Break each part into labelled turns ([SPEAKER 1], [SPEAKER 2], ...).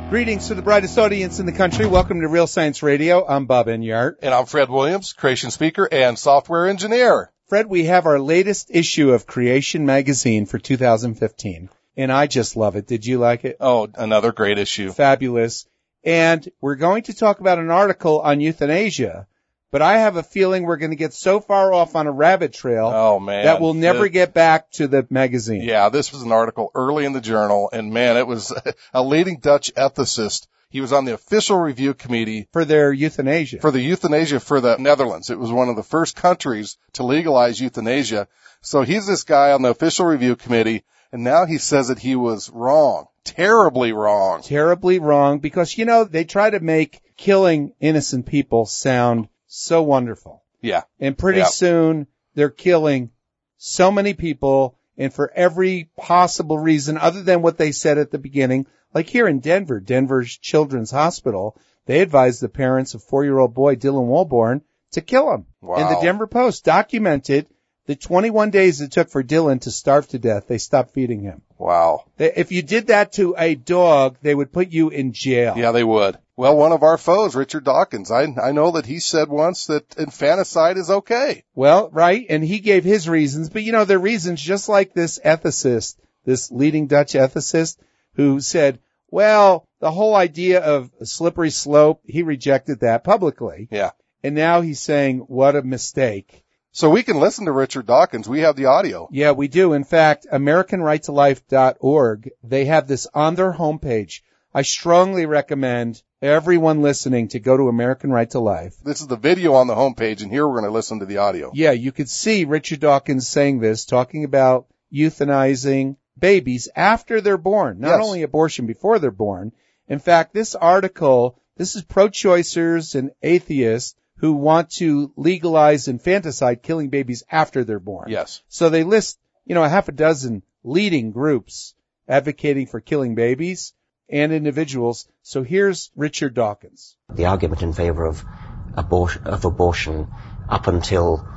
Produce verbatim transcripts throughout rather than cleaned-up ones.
[SPEAKER 1] Greetings to the brightest audience in the country. Welcome to Real Science Radio. I'm Bob Enyart.
[SPEAKER 2] And I'm Fred Williams, creation speaker and software engineer.
[SPEAKER 1] Fred, we have our latest issue of Creation Magazine for two thousand fifteen, and I just love it. Did you like it?
[SPEAKER 2] Oh, another great issue.
[SPEAKER 1] Fabulous. And we're going to talk about an article on euthanasia, but I have a feeling we're going to get so far off on a rabbit trail
[SPEAKER 2] oh, man.
[SPEAKER 1] that we'll never
[SPEAKER 2] it,
[SPEAKER 1] get back to the magazine.
[SPEAKER 2] Yeah, this was an article early in the journal, and man, it was a leading Dutch ethicist. He was on the official review committee
[SPEAKER 1] for their euthanasia.
[SPEAKER 2] For the euthanasia for the Netherlands. It was one of the first countries to legalize euthanasia. So he's this guy on the official review committee, and now he says that he was wrong. Terribly wrong.
[SPEAKER 1] Terribly wrong, because, you know, they try to make killing innocent people sound so wonderful.
[SPEAKER 2] Yeah.
[SPEAKER 1] And pretty
[SPEAKER 2] yeah.
[SPEAKER 1] soon they're killing so many people, and for every possible reason other than what they said at the beginning. Like here in Denver, Denver's Children's Hospital, they advised the parents of four-year-old boy Dylan Walborn to kill him.
[SPEAKER 2] Wow.
[SPEAKER 1] And the Denver Post documented the twenty-one days it took for Dylan to starve to death. They stopped feeding him.
[SPEAKER 2] Wow.
[SPEAKER 1] They, if you did that to a dog, they would put you in jail.
[SPEAKER 2] Yeah, they would. Well, one of our foes, Richard Dawkins, I, I know that he said once that infanticide is okay.
[SPEAKER 1] Well, right, and he gave his reasons, but you know, they're reasons just like this ethicist, this leading Dutch ethicist, who said, well, the whole idea of a slippery slope, he rejected that publicly.
[SPEAKER 2] Yeah.
[SPEAKER 1] And now he's saying, what a mistake.
[SPEAKER 2] So we can listen to Richard Dawkins. We have the audio.
[SPEAKER 1] Yeah, we do. In fact, American Right to Life dot org, they have this on their homepage. I strongly recommend everyone listening to go to American Right to Life.
[SPEAKER 2] This is the video on the homepage, and here we're going to listen to the audio.
[SPEAKER 1] Yeah, you could see Richard Dawkins saying this, talking about euthanizing babies after they're born, not
[SPEAKER 2] yes.
[SPEAKER 1] only abortion before they're born. In fact, this article, this is pro-choicers and atheists who want to legalize infanticide, killing babies after they're born.
[SPEAKER 2] Yes.
[SPEAKER 1] So they list, you know, a half a dozen leading groups advocating for killing babies and individuals. So here's Richard Dawkins.
[SPEAKER 3] The argument in favor of abortion, of abortion up until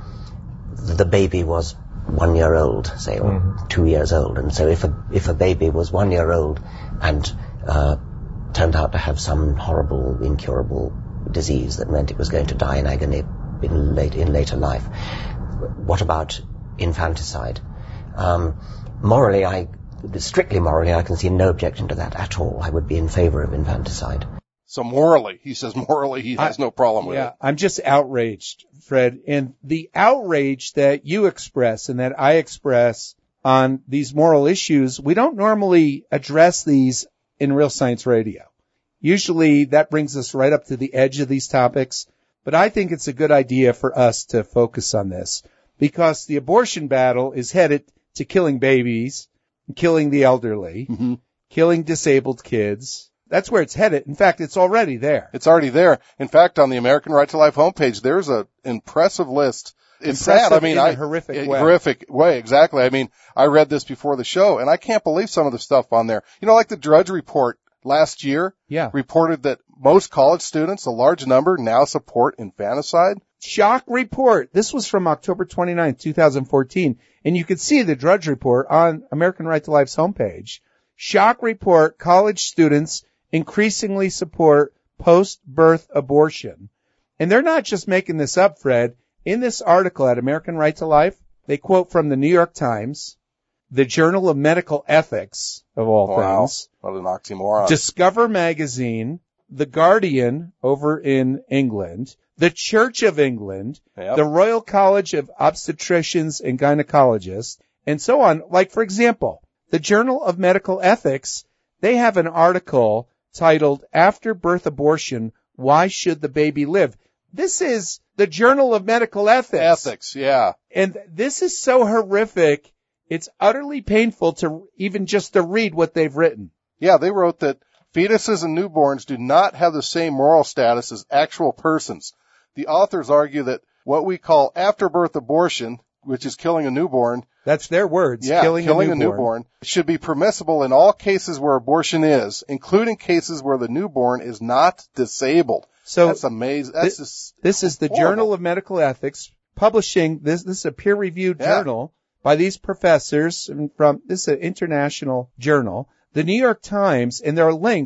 [SPEAKER 3] the baby was one year old, say, or mm-hmm. two years old. And so if a, if a baby was one year old and uh, turned out to have some horrible, incurable disease that meant it was going to die in agony in, late, in later life, what about infanticide? Um, morally, I, strictly morally, I can see no objection to that at all. I would be in favor of infanticide.
[SPEAKER 2] So morally, he says morally he has I, no problem with
[SPEAKER 1] yeah,
[SPEAKER 2] it.
[SPEAKER 1] I'm just outraged, Fred. And the outrage that you express and that I express on these moral issues, we don't normally address these in Real Science Radio. Usually that brings us right up to the edge of these topics, but I think it's a good idea for us to focus on this because the abortion battle is headed to killing babies, killing the elderly,
[SPEAKER 2] mm-hmm.
[SPEAKER 1] killing disabled kids. That's where it's headed. In fact, it's already there.
[SPEAKER 2] It's already there. In fact, on the American Right to Life homepage, there's an impressive list. It's
[SPEAKER 1] impressive
[SPEAKER 2] sad. I mean,
[SPEAKER 1] in
[SPEAKER 2] I,
[SPEAKER 1] a horrific
[SPEAKER 2] a
[SPEAKER 1] way.
[SPEAKER 2] Horrific way, exactly. I mean, I read this before the show, and I can't believe some of the stuff on there. You know, like the Drudge Report last year
[SPEAKER 1] yeah.
[SPEAKER 2] reported that most college students, a large number, now support infanticide.
[SPEAKER 1] Shock report. This was from October twenty-ninth, twenty fourteen. And you could see the Drudge Report on American Right to Life's homepage. Shock report, college students increasingly support post-birth abortion. And they're not just making this up, Fred. In this article at American Right to Life, they quote from the New York Times, the Journal of Medical Ethics, of all
[SPEAKER 2] wow.
[SPEAKER 1] things.
[SPEAKER 2] What an oxymoron.
[SPEAKER 1] Discover Magazine, The Guardian over in England, the Church of England,
[SPEAKER 2] yep.
[SPEAKER 1] the Royal College of Obstetricians and Gynecologists, and so on. Like, for example, the Journal of Medical Ethics, they have an article titled, After Birth Abortion, Why Should the Baby Live? This is the Journal of Medical Ethics.
[SPEAKER 2] Ethics, yeah.
[SPEAKER 1] And this is so horrific, it's utterly painful to even just to read what they've written.
[SPEAKER 2] Yeah, they wrote that fetuses and newborns do not have the same moral status as actual persons. The authors argue that what we call after-birth abortion, which is killing a newborn.
[SPEAKER 1] That's their words,
[SPEAKER 2] yeah,
[SPEAKER 1] killing,
[SPEAKER 2] killing
[SPEAKER 1] a, newborn.
[SPEAKER 2] a newborn, should be permissible in all cases where abortion is, including cases where the newborn is not disabled.
[SPEAKER 1] So
[SPEAKER 2] that's amazing. That's
[SPEAKER 1] th-
[SPEAKER 2] just
[SPEAKER 1] this is the
[SPEAKER 2] horrible.
[SPEAKER 1] Journal of Medical Ethics publishing this. This is a peer-reviewed
[SPEAKER 2] yeah.
[SPEAKER 1] journal by these professors from. This is an international journal. The New York Times, and there are links.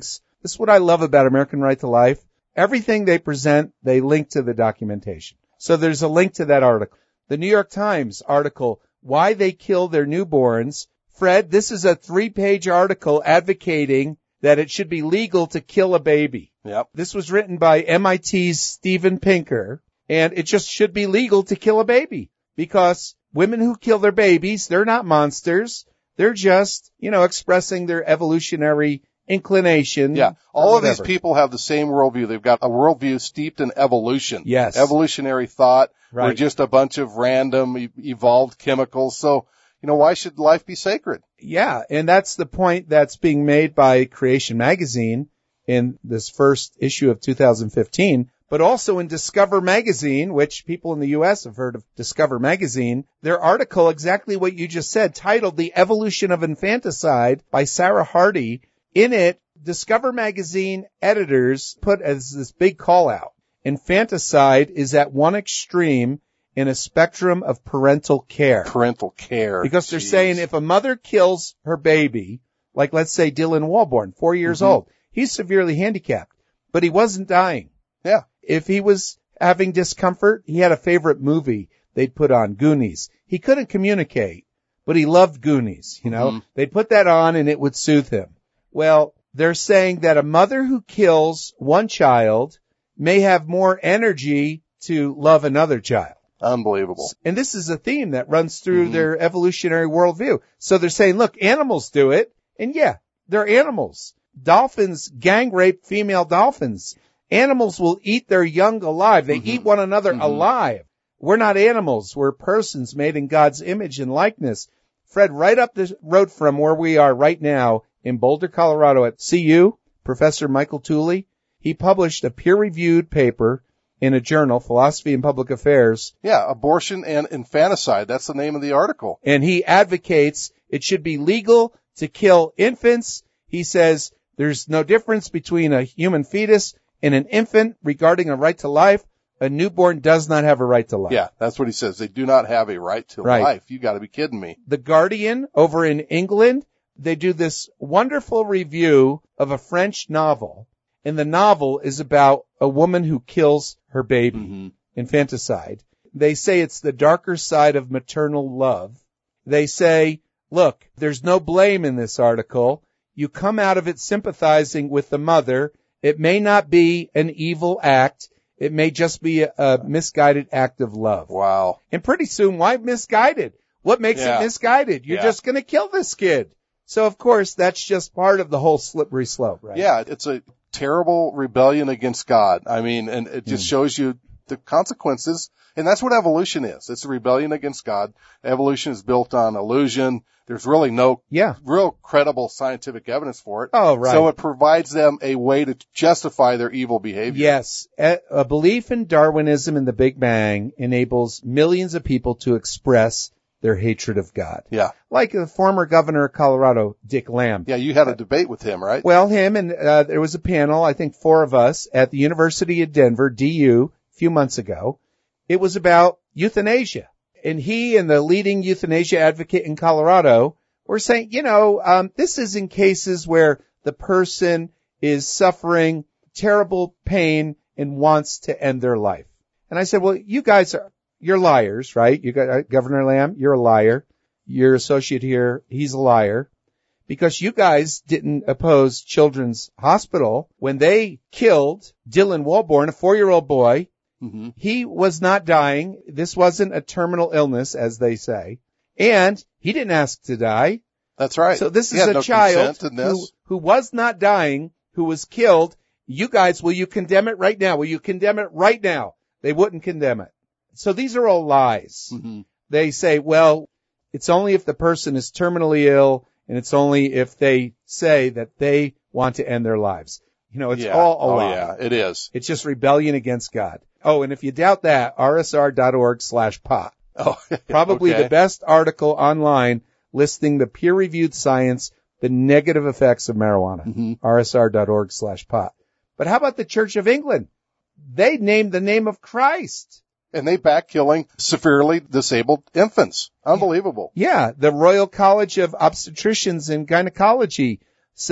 [SPEAKER 1] This is what I love about American Right to Life. Everything they present, they link to the documentation. So there's a link to that article. The New York Times article, Why They Kill Their Newborns. Fred, this is a three-page article advocating that it should be legal to kill a baby.
[SPEAKER 2] Yep.
[SPEAKER 1] This was written by M I T's Steven Pinker, and it just should be legal to kill a baby because women who kill their babies, they're not monsters. They're just, you know, expressing their evolutionary inclination.
[SPEAKER 2] Yeah. All of these people have the same worldview. They've got a worldview steeped in evolution.
[SPEAKER 1] Yes.
[SPEAKER 2] Evolutionary thought.
[SPEAKER 1] Right.
[SPEAKER 2] We're just a bunch of random e- evolved chemicals. So, you know, why should life be sacred?
[SPEAKER 1] Yeah. And that's the point that's being made by Creation Magazine in this first issue of two thousand fifteen, but also in Discover Magazine, which people in the U S have heard of Discover Magazine. Their article, exactly what you just said, titled The Evolution of Infanticide by Sarah Hardy. In it, Discover Magazine editors put as this big call out, infanticide is at one extreme in a spectrum of parental care.
[SPEAKER 2] Parental care.
[SPEAKER 1] Because they're
[SPEAKER 2] Jeez.
[SPEAKER 1] saying if a mother kills her baby, like let's say Dylan Walborn, four years
[SPEAKER 2] Mm-hmm.
[SPEAKER 1] old, he's severely handicapped, but he wasn't dying.
[SPEAKER 2] Yeah.
[SPEAKER 1] If he was having discomfort, he had a favorite movie they'd put on, Goonies. He couldn't communicate, but he loved Goonies, you know.
[SPEAKER 2] Mm-hmm.
[SPEAKER 1] They'd put that on and it would soothe him. Well, they're saying that a mother who kills one child may have more energy to love another child.
[SPEAKER 2] Unbelievable.
[SPEAKER 1] And this is a theme that runs through
[SPEAKER 2] Mm-hmm.
[SPEAKER 1] their evolutionary worldview. So they're saying, look, animals do it. And yeah, they're animals. Dolphins gang rape female dolphins. Animals will eat their young alive. They
[SPEAKER 2] Mm-hmm.
[SPEAKER 1] eat one another
[SPEAKER 2] Mm-hmm.
[SPEAKER 1] alive. We're not animals. We're persons made in God's image and likeness. Fred, right up the road from where we are right now in Boulder, Colorado at C U, Professor Michael Tooley, he published a peer-reviewed paper in a journal, Philosophy and Public Affairs.
[SPEAKER 2] Yeah, abortion and infanticide. That's the name of the article.
[SPEAKER 1] And he advocates it should be legal to kill infants. He says there's no difference between a human fetus and an infant regarding a right to life. A newborn does not have a right to life.
[SPEAKER 2] Yeah, that's what he says. They do not have a right to
[SPEAKER 1] Right.
[SPEAKER 2] life. You got to be kidding me.
[SPEAKER 1] The Guardian over in England, they do this wonderful review of a French novel. And the novel is about a woman who kills her baby,
[SPEAKER 2] Mm-hmm.
[SPEAKER 1] infanticide. They say it's the darker side of maternal love. They say, look, there's no blame in this article. You come out of it sympathizing with the mother. It may not be an evil act. It may just be a, a misguided act of love.
[SPEAKER 2] Wow.
[SPEAKER 1] And pretty soon, why misguided? What makes
[SPEAKER 2] Yeah.
[SPEAKER 1] it misguided? You're
[SPEAKER 2] Yeah.
[SPEAKER 1] just going to kill this kid. So, of course, that's just part of the whole slippery slope, right?
[SPEAKER 2] Yeah, it's a terrible rebellion against God. I mean, and it just
[SPEAKER 1] Mm.
[SPEAKER 2] shows you the consequences. And that's what evolution is. It's a rebellion against God. Evolution is built on illusion. There's really no
[SPEAKER 1] Yeah.
[SPEAKER 2] real credible scientific evidence for it.
[SPEAKER 1] Oh, right.
[SPEAKER 2] So it provides them a way to justify their evil behavior.
[SPEAKER 1] Yes. A, a belief in Darwinism and the Big Bang enables millions of people to express their hatred of God.
[SPEAKER 2] Yeah.
[SPEAKER 1] Like the former governor of Colorado, Dick Lamb.
[SPEAKER 2] Yeah, you had a debate with him, right?
[SPEAKER 1] Well, him and uh, there was a panel, I think four of us, at the University of Denver, D U, a few months ago. It was about euthanasia. And he and the leading euthanasia advocate in Colorado were saying, you know, um, this is in cases where the person is suffering terrible pain and wants to end their life. And I said, well, you guys are, you're liars, right? You got uh, Governor Lamb, you're a liar. Your associate here, he's a liar. Because you guys didn't oppose Children's Hospital when they killed Dylan Walborn, a four-year-old boy.
[SPEAKER 2] Mm-hmm.
[SPEAKER 1] He was not dying. This wasn't a terminal illness, as they say. And he didn't ask to die.
[SPEAKER 2] That's right.
[SPEAKER 1] So this
[SPEAKER 2] He
[SPEAKER 1] is
[SPEAKER 2] had
[SPEAKER 1] a
[SPEAKER 2] no
[SPEAKER 1] child
[SPEAKER 2] consent in this.
[SPEAKER 1] who, who was not dying, who was killed. You guys, will you condemn it right now? Will you condemn it right now? They wouldn't condemn it. So these are all lies.
[SPEAKER 2] Mm-hmm.
[SPEAKER 1] They say, well, it's only if the person is terminally ill, and it's only if they say that they want to end their lives. You know, it's
[SPEAKER 2] yeah.
[SPEAKER 1] all a
[SPEAKER 2] oh,
[SPEAKER 1] lie.
[SPEAKER 2] yeah, it is.
[SPEAKER 1] It's just rebellion against God. Oh, and if you doubt that, r s r dot org slash pot.
[SPEAKER 2] Oh,
[SPEAKER 1] Probably
[SPEAKER 2] okay.
[SPEAKER 1] the best article online listing the peer-reviewed science, the negative effects of marijuana.
[SPEAKER 2] Mm-hmm.
[SPEAKER 1] r s r dot org slash pot. But how about the Church of England? They named the name of Christ.
[SPEAKER 2] And they back killing severely disabled infants. Unbelievable.
[SPEAKER 1] Yeah, the Royal College of Obstetricians and Gynecology saying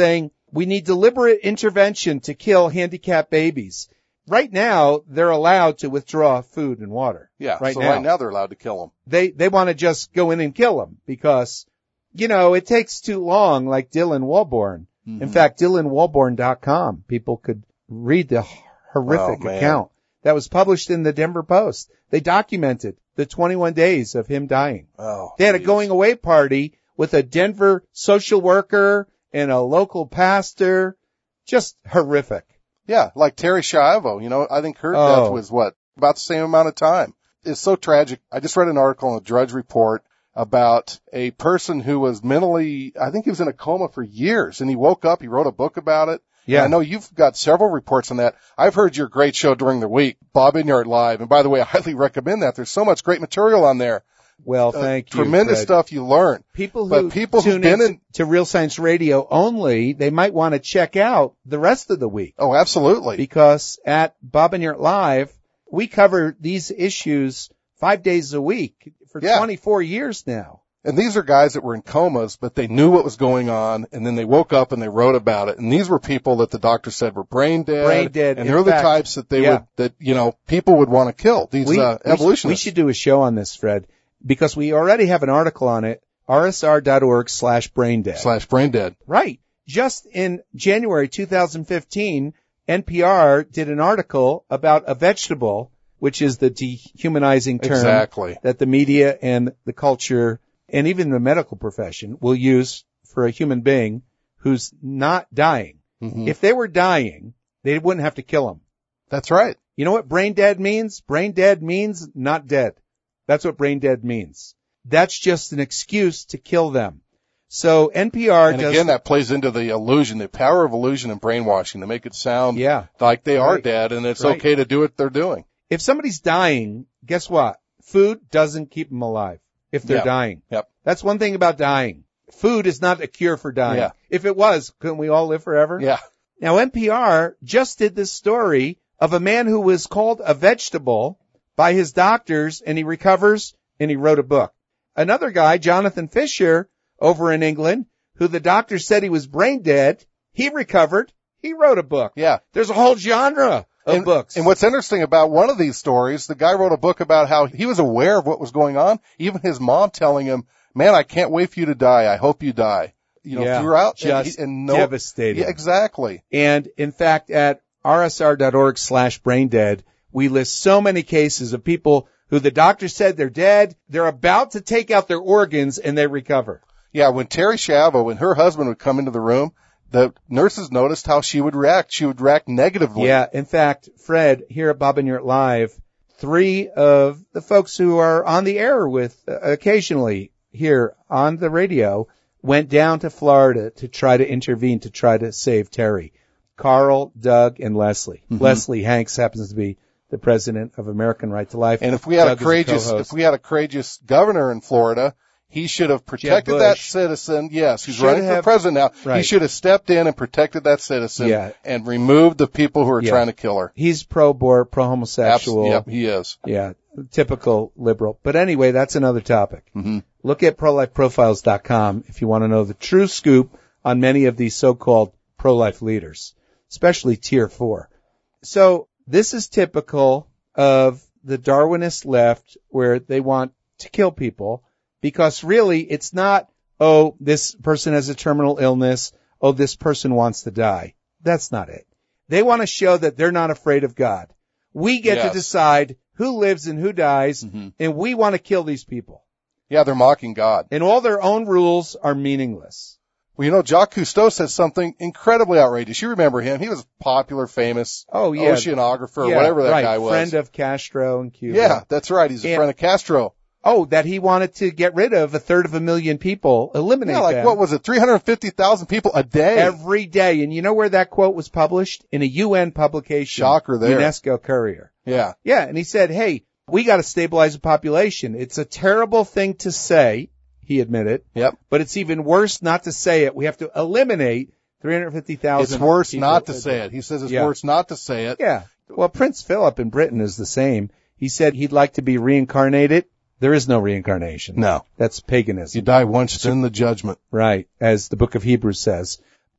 [SPEAKER 1] We need deliberate intervention to kill handicapped babies. Right now, they're allowed to withdraw food and water.
[SPEAKER 2] Yeah,
[SPEAKER 1] right
[SPEAKER 2] so
[SPEAKER 1] now.
[SPEAKER 2] right now they're allowed to kill them.
[SPEAKER 1] They, they want to just go in and kill them because, you know, it takes too long, like Dylan Walborn. Mm-hmm. In fact, Dylan Walborn dot com, people could read the horrific
[SPEAKER 2] oh,
[SPEAKER 1] account that was published in the Denver Post. They documented the twenty-one days of him dying.
[SPEAKER 2] Oh,
[SPEAKER 1] they had
[SPEAKER 2] geez.
[SPEAKER 1] a going away party with a Denver social worker and a local pastor. Just horrific.
[SPEAKER 2] Yeah, like Terry Schiavo. You know, I think her
[SPEAKER 1] Oh.
[SPEAKER 2] death was what? About the same amount of time. It's so tragic. I just read an article in the Drudge Report about a person who was mentally, I think he was in a coma for years, and he woke up, he wrote a book about it.
[SPEAKER 1] Yeah.
[SPEAKER 2] And I know you've got several reports on that. I've heard your great show during the week, Bob Inyart Live. And by the way, I highly recommend that. There's so much great material on there.
[SPEAKER 1] Well, thank
[SPEAKER 2] uh,
[SPEAKER 1] you.
[SPEAKER 2] Tremendous
[SPEAKER 1] Fred.
[SPEAKER 2] stuff you learn.
[SPEAKER 1] People who
[SPEAKER 2] but people
[SPEAKER 1] tune
[SPEAKER 2] who've been
[SPEAKER 1] in
[SPEAKER 2] in,
[SPEAKER 1] to Real Science Radio only, they might want to check out the rest of the week.
[SPEAKER 2] Oh, absolutely.
[SPEAKER 1] Because at Bob and Yurt Live, we cover these issues five days a week for
[SPEAKER 2] Yeah.
[SPEAKER 1] twenty-four years now.
[SPEAKER 2] And these are guys that were in comas, but they knew what was going on, and then they woke up and they wrote about it. And these were people that the doctor said were brain dead.
[SPEAKER 1] Brain dead.
[SPEAKER 2] And
[SPEAKER 1] In
[SPEAKER 2] they're the
[SPEAKER 1] fact,
[SPEAKER 2] types that they
[SPEAKER 1] yeah.
[SPEAKER 2] would, that, you know, people would want to kill. These
[SPEAKER 1] We,
[SPEAKER 2] uh,
[SPEAKER 1] we,
[SPEAKER 2] evolutionists.
[SPEAKER 1] should, we should do a show on this, Fred, because we already have an article on it, r s r dot org slash brain dead.
[SPEAKER 2] Slash brain dead.
[SPEAKER 1] Right. Just in January two thousand fifteen, N P R did an article about a vegetable, which is the dehumanizing term
[SPEAKER 2] Exactly.
[SPEAKER 1] that the media and the culture and even the medical profession will use for a human being who's not dying.
[SPEAKER 2] Mm-hmm.
[SPEAKER 1] If they were dying, they wouldn't have to kill him.
[SPEAKER 2] That's right.
[SPEAKER 1] You know what brain dead means? Brain dead means not dead. That's what brain dead means. That's just an excuse to kill them. So N P R
[SPEAKER 2] And
[SPEAKER 1] does...
[SPEAKER 2] again, that plays into the illusion, the power of illusion and brainwashing to make it sound
[SPEAKER 1] Yeah.
[SPEAKER 2] like they are
[SPEAKER 1] Right.
[SPEAKER 2] dead and it's
[SPEAKER 1] Right.
[SPEAKER 2] okay to do what they're doing.
[SPEAKER 1] If somebody's dying, guess what? Food doesn't keep them alive if they're
[SPEAKER 2] Yep.
[SPEAKER 1] dying.
[SPEAKER 2] Yep.
[SPEAKER 1] That's one thing about dying. Food is not a cure for dying.
[SPEAKER 2] Yeah.
[SPEAKER 1] If it was, couldn't we all live forever?
[SPEAKER 2] Yeah.
[SPEAKER 1] Now, N P R just did this story of a man who was called a vegetable by his doctors, and he recovers, and he wrote a book. Another guy, Jonathan Fisher, over in England, who the doctor said he was brain dead, he recovered, he wrote a book.
[SPEAKER 2] Yeah.
[SPEAKER 1] There's a whole genre of
[SPEAKER 2] and,
[SPEAKER 1] books.
[SPEAKER 2] And what's interesting about one of these stories, the guy wrote a book about how he was aware of what was going on. Even his mom telling him, man, I can't wait for you to die. I hope you die. You know,
[SPEAKER 1] Yeah,
[SPEAKER 2] throughout.
[SPEAKER 1] just
[SPEAKER 2] and, and no,
[SPEAKER 1] devastating.
[SPEAKER 2] Yeah, exactly.
[SPEAKER 1] And in fact, at r s r dot org slash brain dead, we list so many cases of people who the doctor said they're dead, they're about to take out their organs, and they recover.
[SPEAKER 2] Yeah, when Terry Schiavo, when her husband would come into the room, the nurses noticed how she would react. She would react negatively.
[SPEAKER 1] Yeah, in fact, Fred, here at Bob and Yurt Live, three of the folks who are on the air with uh, occasionally here on the radio went down to Florida to try to intervene, to try to save Terry. Carl, Doug, and Leslie. Mm-hmm. Leslie Hanks happens to be the president of American Right to Life.
[SPEAKER 2] And if we had
[SPEAKER 1] Doug
[SPEAKER 2] a courageous,
[SPEAKER 1] a
[SPEAKER 2] if we had a courageous governor in Florida, he should have protected that citizen. Yes, he's
[SPEAKER 1] should
[SPEAKER 2] running
[SPEAKER 1] have,
[SPEAKER 2] for president now.
[SPEAKER 1] Right.
[SPEAKER 2] He should have stepped in and protected that citizen
[SPEAKER 1] yeah.
[SPEAKER 2] and removed the people who are
[SPEAKER 1] yeah.
[SPEAKER 2] trying to kill her.
[SPEAKER 1] He's pro-bor, pro-homosexual.
[SPEAKER 2] Yep, he is.
[SPEAKER 1] Yeah, typical liberal. But anyway, that's another topic.
[SPEAKER 2] Mm-hmm.
[SPEAKER 1] Look at pro life profiles dot com if you want to know the true scoop on many of these so-called pro-life leaders, especially tier four. So this is typical of the Darwinist left, where they want to kill people because really it's not, oh, this person has a terminal illness, oh, this person wants to die. That's not it. They want to show that they're not afraid of God. We get
[SPEAKER 2] yes.
[SPEAKER 1] to decide who lives and who dies,
[SPEAKER 2] mm-hmm.
[SPEAKER 1] and we want to kill these people.
[SPEAKER 2] Yeah, they're mocking God.
[SPEAKER 1] And all their own rules are meaningless.
[SPEAKER 2] Well, you know, Jacques Cousteau said something incredibly outrageous. You remember him. He was a popular, famous
[SPEAKER 1] oh, yeah.
[SPEAKER 2] oceanographer,
[SPEAKER 1] yeah,
[SPEAKER 2] or whatever that
[SPEAKER 1] right.
[SPEAKER 2] guy was.
[SPEAKER 1] Friend of Castro in Cuba.
[SPEAKER 2] Yeah, that's right. He's a
[SPEAKER 1] and,
[SPEAKER 2] friend of Castro.
[SPEAKER 1] Oh, that he wanted to get rid of a third of a million people, eliminate
[SPEAKER 2] Yeah, like
[SPEAKER 1] them.
[SPEAKER 2] what was it, three hundred fifty thousand people a day?
[SPEAKER 1] Every day. And you know where that quote was published? In a U N publication.
[SPEAKER 2] Shocker there.
[SPEAKER 1] UNESCO Courier.
[SPEAKER 2] Yeah.
[SPEAKER 1] Yeah, and he said, hey, we got to stabilize the population. It's a terrible thing to say, he admitted.
[SPEAKER 2] Yep.
[SPEAKER 1] But it's even worse not to say it. We have to eliminate three hundred fifty thousand.
[SPEAKER 2] It's worse not to say it. He says it's
[SPEAKER 1] yeah.
[SPEAKER 2] worse not to say it.
[SPEAKER 1] Yeah. Well, Prince Philip in Britain is the same. He said he'd like to be reincarnated. There is no reincarnation.
[SPEAKER 2] No.
[SPEAKER 1] That's paganism.
[SPEAKER 2] You die once, then the judgment.
[SPEAKER 1] Right, as the book of Hebrews says.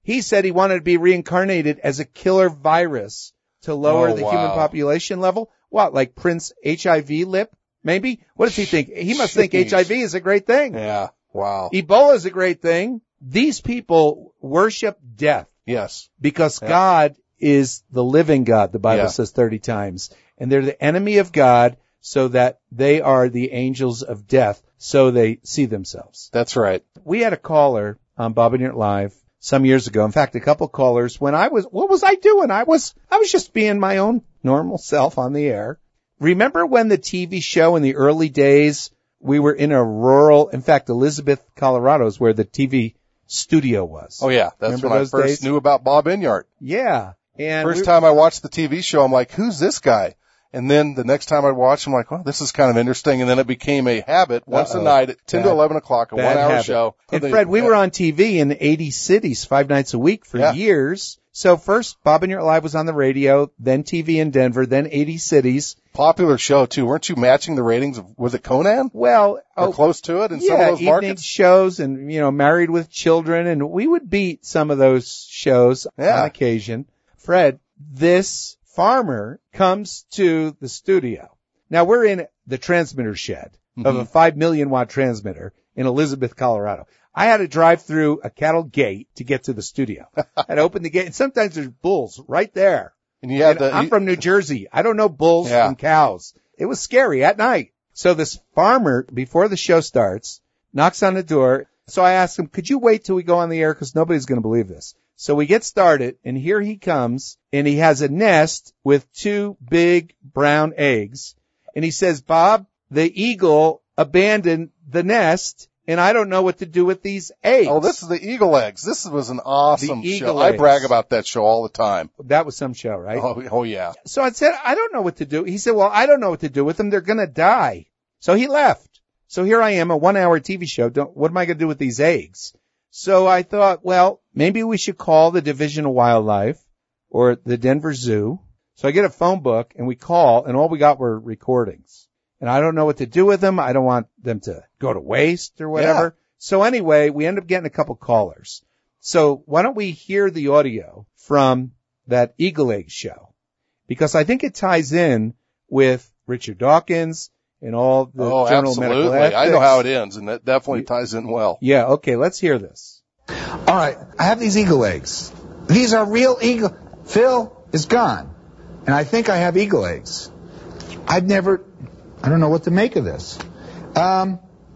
[SPEAKER 1] He said he wanted to be reincarnated as a killer virus to lower
[SPEAKER 2] Oh,
[SPEAKER 1] the
[SPEAKER 2] wow.
[SPEAKER 1] human population level. What, like Prince H I V lip? Maybe? What does he think? He must think
[SPEAKER 2] Jeez.
[SPEAKER 1] H I V is a great thing.
[SPEAKER 2] Yeah. Wow.
[SPEAKER 1] Ebola is a great thing. These people worship death
[SPEAKER 2] Yes.
[SPEAKER 1] because
[SPEAKER 2] Yeah.
[SPEAKER 1] God is the living God, the Bible
[SPEAKER 2] Yeah.
[SPEAKER 1] says thirty times. And they're the enemy of God so that they are the angels of death, so they see themselves.
[SPEAKER 2] That's right.
[SPEAKER 1] We had a caller on Bob and Yurt Live some years ago. In fact, a couple callers when I was, what was I doing? I was, I was just being my own normal self on the air. Remember when the T V show in the early days, we were in a rural, in fact, Elizabeth, Colorado is where the T V studio was.
[SPEAKER 2] Oh, yeah. That's
[SPEAKER 1] Remember
[SPEAKER 2] when I
[SPEAKER 1] those
[SPEAKER 2] first
[SPEAKER 1] days?
[SPEAKER 2] knew about Bob Enyart.
[SPEAKER 1] Yeah. And
[SPEAKER 2] First
[SPEAKER 1] we-
[SPEAKER 2] time I watched the T V show, I'm like, who's this guy? And then the next time I watched, I'm like, well, this is kind of interesting. And then it became a habit once
[SPEAKER 1] Uh-oh.
[SPEAKER 2] a night at ten
[SPEAKER 1] Bad-
[SPEAKER 2] to eleven o'clock, a
[SPEAKER 1] bad
[SPEAKER 2] one-hour
[SPEAKER 1] habit.
[SPEAKER 2] show.
[SPEAKER 1] And
[SPEAKER 2] They-
[SPEAKER 1] Fred, we were on T V in eighty cities, five nights a week for
[SPEAKER 2] Yeah.
[SPEAKER 1] years. So first, Bob and Yurt Live was on the radio, then T V in Denver, then eighty cities.
[SPEAKER 2] Popular show, too. Weren't you matching the ratings of, was it Conan?
[SPEAKER 1] Well,
[SPEAKER 2] Or
[SPEAKER 1] oh,
[SPEAKER 2] close to it in some
[SPEAKER 1] yeah,
[SPEAKER 2] of those
[SPEAKER 1] evening
[SPEAKER 2] markets?
[SPEAKER 1] shows and, you know, Married with Children, and we would beat some of those shows
[SPEAKER 2] Yeah.
[SPEAKER 1] on occasion. Fred, this farmer comes to the studio. Now we're in the transmitter shed of
[SPEAKER 2] Mm-hmm.
[SPEAKER 1] a five million watt transmitter in Elizabeth, Colorado. I had to drive through a cattle gate to get to the studio. I'd open the gate, and sometimes there's bulls right there.
[SPEAKER 2] And you had
[SPEAKER 1] And
[SPEAKER 2] the,
[SPEAKER 1] I'm
[SPEAKER 2] you-
[SPEAKER 1] from New Jersey. I don't know bulls
[SPEAKER 2] Yeah.
[SPEAKER 1] from cows. It was scary at night. So this farmer, before the show starts, knocks on the door. So I asked him, could you wait till we go on the air? Because nobody's going to believe this. So we get started, and here he comes, and he has a nest with two big brown eggs. And he says, Bob, the eagle abandoned the nest, and I don't know what to do with these eggs.
[SPEAKER 2] oh, this is the Eagle Eggs. This was an awesome
[SPEAKER 1] The
[SPEAKER 2] show.
[SPEAKER 1] Eagle
[SPEAKER 2] I
[SPEAKER 1] Eggs.
[SPEAKER 2] brag about that show all the time.
[SPEAKER 1] That was some show, right?
[SPEAKER 2] Oh, oh yeah.
[SPEAKER 1] So I said, I don't know what to do. He said, well, I don't know what to do with them. They're going to die. So he left. So here I am, a one hour T V show. Don't, what am I going to do with these eggs? So I thought, well, maybe we should call the Division of Wildlife or the Denver Zoo. So I get a phone book and we call, and all we got were recordings. And I don't know what to do with them. I don't want them to go to waste or whatever.
[SPEAKER 2] Yeah.
[SPEAKER 1] So anyway, we end up getting a couple callers. So why don't we hear the audio from that Eagle Egg show? Because I think it ties in with Richard Dawkins and all the
[SPEAKER 2] Oh,
[SPEAKER 1] general medical
[SPEAKER 2] absolutely.
[SPEAKER 1] ethics.
[SPEAKER 2] I know how it ends, and that definitely ties in well.
[SPEAKER 1] Yeah, okay, let's hear this.
[SPEAKER 4] All right, I have these eagle eggs. These are real eagle. Phil is gone, and I think I have eagle eggs. I've never, I don't know what to make of this. Um,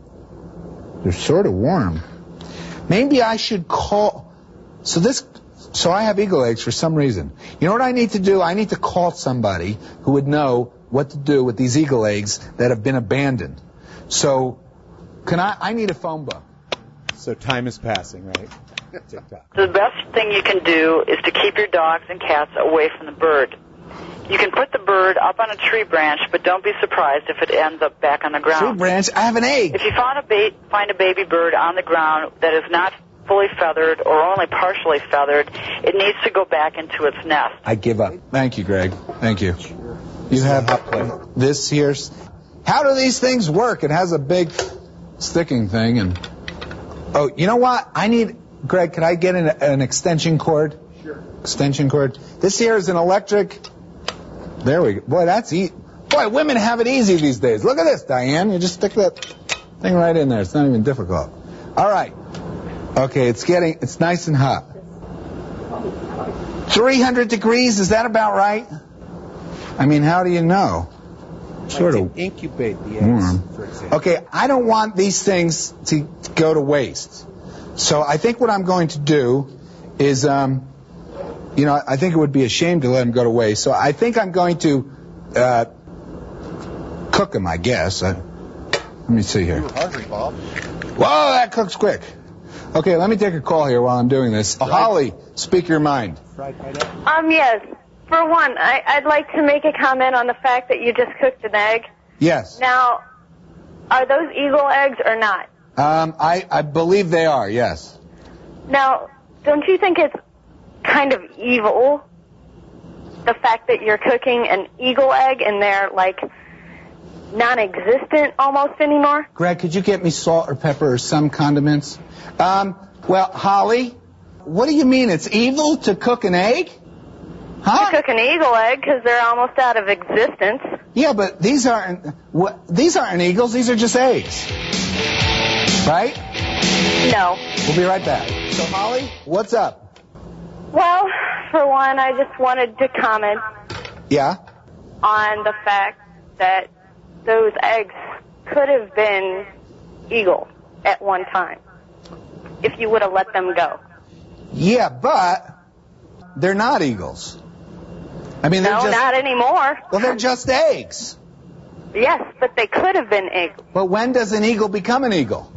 [SPEAKER 4] they're sort of warm. Maybe I should call. So this, so I have eagle eggs for some reason. You know what I need to do? I need to call somebody who would know what to do with these eagle eggs that have been abandoned. So, can I? I need a phone book.
[SPEAKER 1] So time is passing, right? TikTok.
[SPEAKER 5] The best thing you can do is to keep your dogs and cats away from the bird. You can put the bird up on a tree branch, but don't be surprised if it ends up back on the
[SPEAKER 4] Tree
[SPEAKER 5] ground.
[SPEAKER 4] branch. I have an egg.
[SPEAKER 5] If you found a ba- find a baby bird on the ground that is not fully feathered or only partially feathered, it needs to go back into its nest.
[SPEAKER 4] I give up. Thank you, Greg. Thank you. You have this here. How do these things work? It has a big sticking thing, and oh, you know what? I need, Greg. Could I get an, an extension cord? Sure. Extension cord. This here is an electric. There we go. Boy, that's easy. Boy, women have it easy these days. Look at this, Diane. You just stick that thing right in there. It's not even difficult. All right. Okay, it's getting. It's nice and hot. three hundred degrees. Is that about right? I mean, how do you know? Sort
[SPEAKER 1] Like
[SPEAKER 4] of
[SPEAKER 1] to incubate the eggs,
[SPEAKER 4] warm.
[SPEAKER 1] for example.
[SPEAKER 4] Okay, I don't want these things to go to waste. So I think what I'm going to do is, um, you know, I think it would be a shame to let them go to waste. So I think I'm going to uh, cook them, I guess. Uh, let me see here.
[SPEAKER 2] You were hungry, Bob.
[SPEAKER 4] Whoa, that cooks quick. Okay, let me take a call here while I'm doing this. Oh, Holly, speak your mind.
[SPEAKER 1] Fried pineapple?
[SPEAKER 6] Um, yes. For one, I, I'd like to make a comment on the fact that you just cooked an egg.
[SPEAKER 4] Yes.
[SPEAKER 6] Now, are those eagle eggs or not?
[SPEAKER 4] Um, I, I believe they are, yes.
[SPEAKER 6] Now, don't you think it's kind of evil, the fact that you're cooking an eagle egg and they're, like, non-existent almost anymore?
[SPEAKER 4] Greg, could you get me salt or pepper or some condiments? Um, well, Holly, what do you mean? It's evil to cook an egg? Huh?
[SPEAKER 6] You cook an eagle egg because they're almost out of existence.
[SPEAKER 4] Yeah, but these aren't what, these aren't eagles. These are just eggs, right?
[SPEAKER 6] No.
[SPEAKER 4] We'll be right back. So, Holly, what's up?
[SPEAKER 6] Well, for one, I just wanted to comment
[SPEAKER 4] Yeah.
[SPEAKER 6] on the fact that those eggs could have been eagle at one time if you would have let them go.
[SPEAKER 4] Yeah, but they're not eagles. I mean, they're
[SPEAKER 6] No,
[SPEAKER 4] just
[SPEAKER 6] not anymore.
[SPEAKER 4] well, they're just eggs.
[SPEAKER 6] Yes, but they could have been eagle.
[SPEAKER 4] But when does an eagle become an eagle?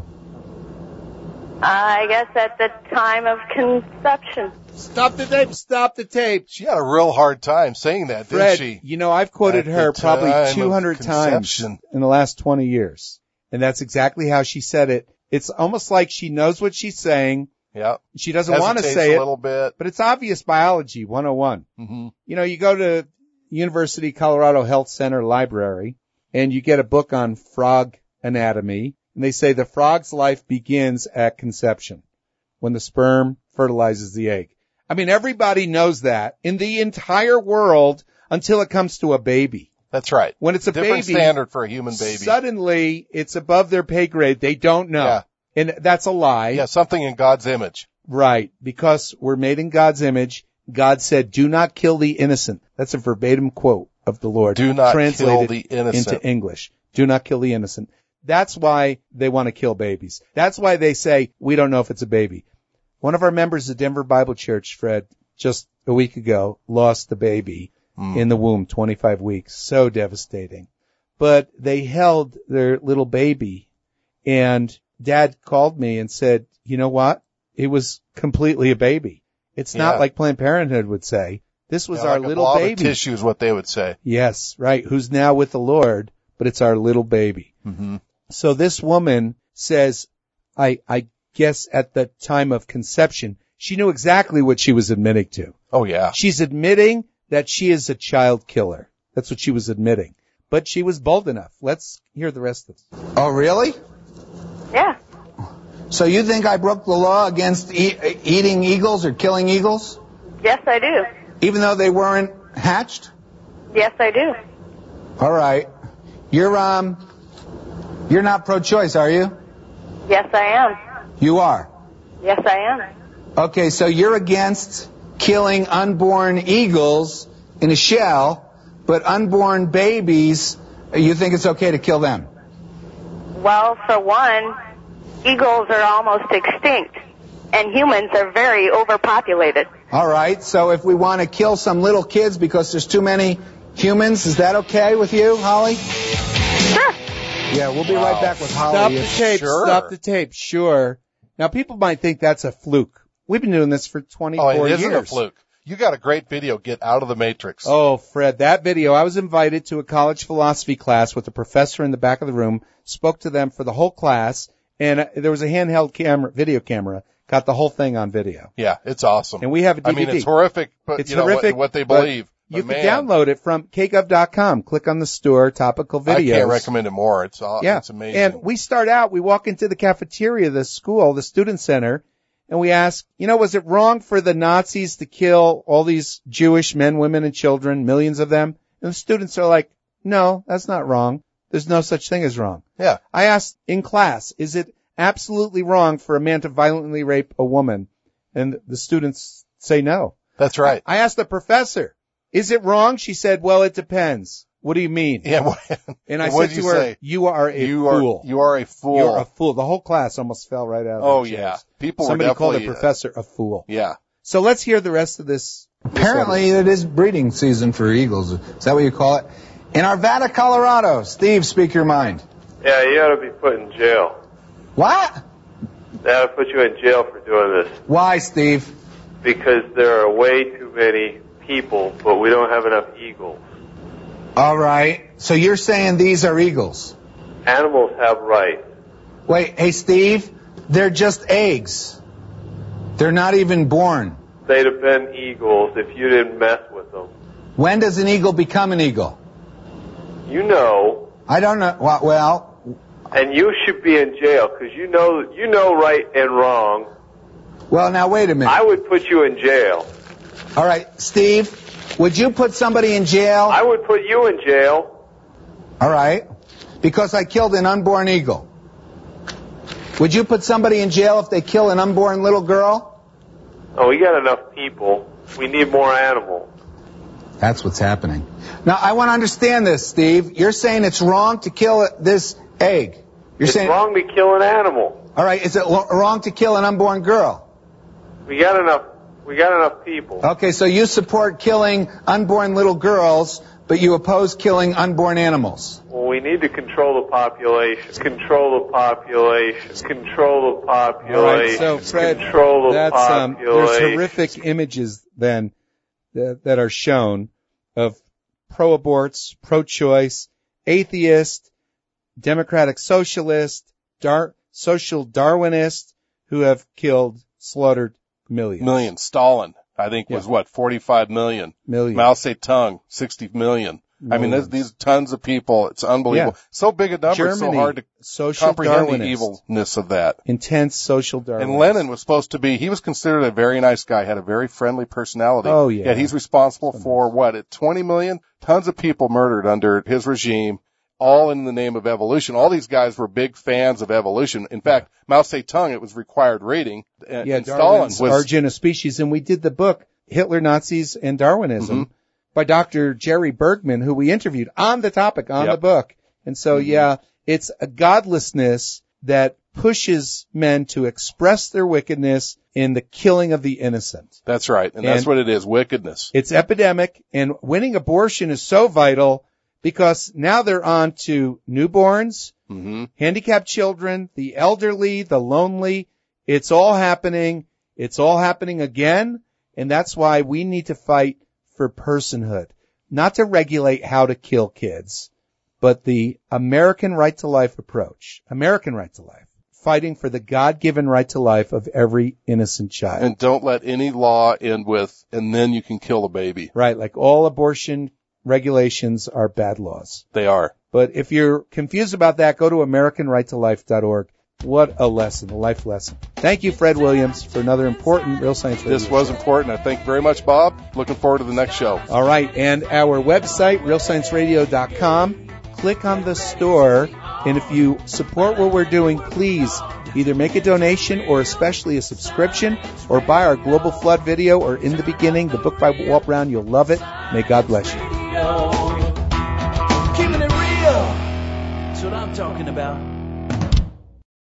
[SPEAKER 6] I guess at the time of conception.
[SPEAKER 1] Stop the tape. Stop the tape.
[SPEAKER 2] She had a real hard time saying that,
[SPEAKER 1] Fred,
[SPEAKER 2] didn't she?
[SPEAKER 1] you know, I've quoted
[SPEAKER 2] At
[SPEAKER 1] her
[SPEAKER 2] the
[SPEAKER 1] probably
[SPEAKER 2] time
[SPEAKER 1] two hundred
[SPEAKER 2] of
[SPEAKER 1] times
[SPEAKER 2] conception.
[SPEAKER 1] in the last twenty years. And that's exactly how she said it. It's almost like she knows what she's saying.
[SPEAKER 2] Yeah.
[SPEAKER 1] She doesn't want to
[SPEAKER 2] Hesitates
[SPEAKER 1] say
[SPEAKER 2] a
[SPEAKER 1] it,
[SPEAKER 2] little bit.
[SPEAKER 1] but it's obvious biology one oh one.
[SPEAKER 2] Mm-hmm.
[SPEAKER 1] You know, you go to University Colorado Health Center Library and you get a book on frog anatomy, and they say the frog's life begins at conception when the sperm fertilizes the egg. I mean, everybody knows that in the entire world until it comes to a baby.
[SPEAKER 2] That's right.
[SPEAKER 1] When it's a
[SPEAKER 2] Different
[SPEAKER 1] baby,
[SPEAKER 2] standard for a human baby.
[SPEAKER 1] suddenly it's above their pay grade. They don't know.
[SPEAKER 2] Yeah.
[SPEAKER 1] And that's a lie.
[SPEAKER 2] Yeah, something in God's image.
[SPEAKER 1] Right. Because we're made in God's image. God said, do not kill the innocent. That's a verbatim quote of the Lord.
[SPEAKER 2] Do not
[SPEAKER 1] translated
[SPEAKER 2] kill the innocent.
[SPEAKER 1] into English. Do not kill the innocent. That's why they want to kill babies. That's why they say, we don't know if it's a baby. One of our members of Denver Bible Church, Fred, just a week ago, lost the baby mm. in the womb, twenty-five weeks. So devastating. But they held their little baby, and Dad called me and said, you know what? It was completely a baby. It's
[SPEAKER 2] yeah.
[SPEAKER 1] not like Planned Parenthood would say. This was
[SPEAKER 2] yeah,
[SPEAKER 1] our
[SPEAKER 2] like
[SPEAKER 1] little
[SPEAKER 2] a blob
[SPEAKER 1] baby.
[SPEAKER 2] Of tissue is what they would say.
[SPEAKER 1] Yes, right. Who's now with the Lord, but it's our little baby.
[SPEAKER 2] Mm-hmm.
[SPEAKER 1] So this woman says, I, I guess at the time of conception, she knew exactly what she was admitting to.
[SPEAKER 2] Oh, yeah.
[SPEAKER 1] She's admitting that she is a child killer. That's what she was admitting. But she was bold enough. Let's hear the rest of it.
[SPEAKER 4] Oh, really?
[SPEAKER 6] Yeah.
[SPEAKER 4] So you think I broke the law against e- eating eagles or killing eagles?
[SPEAKER 6] Yes, I do.
[SPEAKER 4] Even though they weren't hatched?
[SPEAKER 6] Yes, I do.
[SPEAKER 4] All right. You're, um, you're not pro-choice, are you?
[SPEAKER 6] Yes, I am.
[SPEAKER 4] You are?
[SPEAKER 6] Yes, I am.
[SPEAKER 4] Okay, so you're against killing unborn eagles in a shell, but unborn babies, you think it's okay to kill them?
[SPEAKER 6] Well, for one, eagles are almost extinct, and humans are very overpopulated.
[SPEAKER 4] All right, so if we want to kill some little kids because there's too many humans, is that okay with you, Holly?
[SPEAKER 6] Sure.
[SPEAKER 4] Yeah, we'll be
[SPEAKER 2] wow.
[SPEAKER 4] right back with Holly.
[SPEAKER 1] Stop the tape.
[SPEAKER 2] Sure.
[SPEAKER 1] Stop the tape. Sure. Now, people might think that's a fluke. We've been doing this for twenty-four
[SPEAKER 2] oh, it
[SPEAKER 1] years.
[SPEAKER 2] isn't a fluke. You got a great video, Get Out of the Matrix.
[SPEAKER 1] Oh, Fred, that video, I was invited to a college philosophy class with a professor in the back of the room, spoke to them for the whole class, and uh, there was a handheld camera, video camera, got the whole thing on video.
[SPEAKER 2] Yeah, it's awesome.
[SPEAKER 1] And we have a D V D.
[SPEAKER 2] I mean, it's horrific, but
[SPEAKER 1] it's
[SPEAKER 2] you know
[SPEAKER 1] horrific,
[SPEAKER 2] what, what they
[SPEAKER 1] but
[SPEAKER 2] believe.
[SPEAKER 1] You
[SPEAKER 2] but
[SPEAKER 1] can
[SPEAKER 2] man,
[SPEAKER 1] download it from k gov dot com. Click on the store, topical videos.
[SPEAKER 2] I can't recommend it more. It's awesome.
[SPEAKER 1] Yeah.
[SPEAKER 2] It's amazing.
[SPEAKER 1] And we start out, we walk into the cafeteria of the school, the student center, and we ask, you know, was it wrong for the Nazis to kill all these Jewish men, women, and children, millions of them? And the students are like, no, that's not wrong. There's no such thing as wrong.
[SPEAKER 2] Yeah.
[SPEAKER 1] I asked in class, is it absolutely wrong for a man to violently rape a woman? And the students say no.
[SPEAKER 2] That's right.
[SPEAKER 1] I asked the professor, is it wrong? She said, well, it depends. What do you mean?
[SPEAKER 2] Yeah. Well,
[SPEAKER 1] and I
[SPEAKER 2] what
[SPEAKER 1] said
[SPEAKER 2] did
[SPEAKER 1] to
[SPEAKER 2] you
[SPEAKER 1] her,
[SPEAKER 2] say?
[SPEAKER 1] you are a
[SPEAKER 2] you
[SPEAKER 1] fool.
[SPEAKER 2] Are, you are a fool.
[SPEAKER 1] You're a fool. The whole class almost fell right out of
[SPEAKER 2] Oh,
[SPEAKER 1] their
[SPEAKER 2] yeah.
[SPEAKER 1] chairs.
[SPEAKER 2] People
[SPEAKER 1] Somebody
[SPEAKER 2] were
[SPEAKER 1] called the
[SPEAKER 2] definitely,
[SPEAKER 1] professor a fool.
[SPEAKER 2] Yeah.
[SPEAKER 1] So let's hear the rest of this.
[SPEAKER 4] Apparently it is breeding season for eagles. Is that what you call it? In Arvada, Colorado. Steve, speak your mind.
[SPEAKER 7] Yeah, you ought to be put in jail.
[SPEAKER 4] What?
[SPEAKER 7] They ought to put you in jail for doing this.
[SPEAKER 4] Why, Steve?
[SPEAKER 7] Because there are way too many people, but we don't have enough eagles.
[SPEAKER 4] All right. So you're saying these are eagles?
[SPEAKER 7] Animals have rights.
[SPEAKER 4] Wait, hey, Steve, they're just eggs. They're not even born.
[SPEAKER 7] They'd have been eagles if you didn't mess with them.
[SPEAKER 4] When does an eagle become an eagle?
[SPEAKER 7] You know.
[SPEAKER 4] I don't know. Well,
[SPEAKER 7] and you should be in jail because you know you know right and wrong.
[SPEAKER 4] Well, now, wait a minute.
[SPEAKER 7] I would put you in jail.
[SPEAKER 4] All right, Steve, would you put somebody in jail?
[SPEAKER 7] I would put you in jail.
[SPEAKER 4] All right. Because I killed an unborn eagle. Would you put somebody in jail if they kill an unborn little girl?
[SPEAKER 7] Oh, we got enough people. We need more animals.
[SPEAKER 4] That's what's happening. Now, I want to understand this, Steve. You're saying it's wrong to kill this egg. You're
[SPEAKER 7] it's
[SPEAKER 4] saying
[SPEAKER 7] wrong to kill an animal.
[SPEAKER 4] All right. Is it lo- wrong to kill an unborn girl?
[SPEAKER 7] We got enough. We got enough people.
[SPEAKER 4] Okay, so you support killing unborn little girls, but you oppose killing unborn animals.
[SPEAKER 7] Well, we need to control the population. Control the population. Control the population.
[SPEAKER 1] All right, so Fred,
[SPEAKER 7] control the
[SPEAKER 1] that's, um,
[SPEAKER 7] population.
[SPEAKER 1] there's horrific images then that, that are shown of pro-aborts, pro-choice, atheist, democratic socialist, dar- social Darwinist who have killed, slaughtered millions.
[SPEAKER 2] Million. Stalin, I think,
[SPEAKER 1] Yeah.
[SPEAKER 2] was what, forty-five million.
[SPEAKER 1] Million.
[SPEAKER 2] Mao Zedong, sixty million. I mean, there's these tons of people. It's unbelievable.
[SPEAKER 1] Yeah.
[SPEAKER 2] So big a number,
[SPEAKER 1] Germany,
[SPEAKER 2] it's so hard to
[SPEAKER 1] social
[SPEAKER 2] comprehend
[SPEAKER 1] Darwinist.
[SPEAKER 2] the evilness of that.
[SPEAKER 1] Intense social Darwinist.
[SPEAKER 2] And Lenin was supposed to be, he was considered a very nice guy, had a very friendly personality.
[SPEAKER 1] Oh, yeah.
[SPEAKER 2] Yet he's responsible for, what, at twenty million? Tons of people murdered under his regime, all in the name of evolution. All these guys were big fans of evolution. In fact, Mao Zedong, it was required reading. And,
[SPEAKER 1] Yeah,
[SPEAKER 2] and Stalin
[SPEAKER 1] Darwin's
[SPEAKER 2] was,
[SPEAKER 1] Origin of Species, and we did the book, Hitler, Nazis, and Darwinism,
[SPEAKER 2] Mm-hmm.
[SPEAKER 1] by Doctor Jerry Bergman, who we interviewed on the topic, on
[SPEAKER 2] Yep.
[SPEAKER 1] the book. And so,
[SPEAKER 2] Mm-hmm.
[SPEAKER 1] yeah, it's a godlessness that pushes men to express their wickedness in the killing of the innocent.
[SPEAKER 2] that's right. And,
[SPEAKER 1] And-
[SPEAKER 2] that's what it is, wickedness.
[SPEAKER 1] It's epidemic, and winning abortion is so vital because now they're on to newborns,
[SPEAKER 2] hmm
[SPEAKER 1] handicapped children, the elderly, the lonely. It's all happening. It's all happening again. And that's why we need to fight for personhood, not to regulate how to kill kids, but the American right to life approach, American right to life, fighting for the God-given right to life of every innocent child.
[SPEAKER 2] And don't let any law end with, and then you can kill a baby.
[SPEAKER 1] Right. Like all abortion regulations are bad laws.
[SPEAKER 2] They are.
[SPEAKER 1] But if you're confused about that, go to American Right to Life dot org. What a lesson, a life lesson. Thank you, Fred Williams, for another important Real Science Radio.
[SPEAKER 2] This was important. I thank you very much, Bob. Looking forward to the next show.
[SPEAKER 1] All right, and our website, real science radio dot com. Click on the store, and if you support what we're doing, please either make a donation or especially a subscription, or buy our Global Flood video or In the Beginning, the book by Walt Brown. You'll love it. May God bless you.
[SPEAKER 8] Keeping it real. That's what I'm talking about.